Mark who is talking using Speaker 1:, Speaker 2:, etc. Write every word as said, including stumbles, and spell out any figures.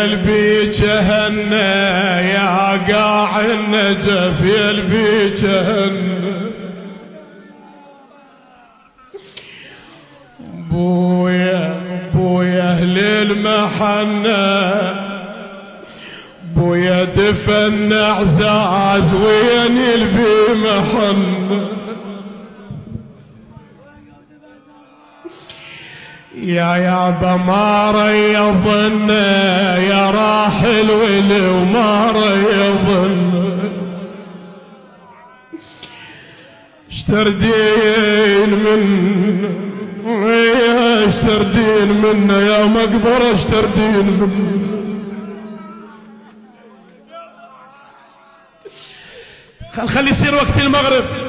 Speaker 1: يا البيج هنا يا قاع النجف يا البيج هنا بويا بويا اهل المحنة بويا دفن اعزاز وين البي محنة يا يابا ما ريضن يا راحل ولي وما ريضن اشتردين من اشتردين منا يا مقبرة اشتردين منا خل خلي يصير وقت المغرب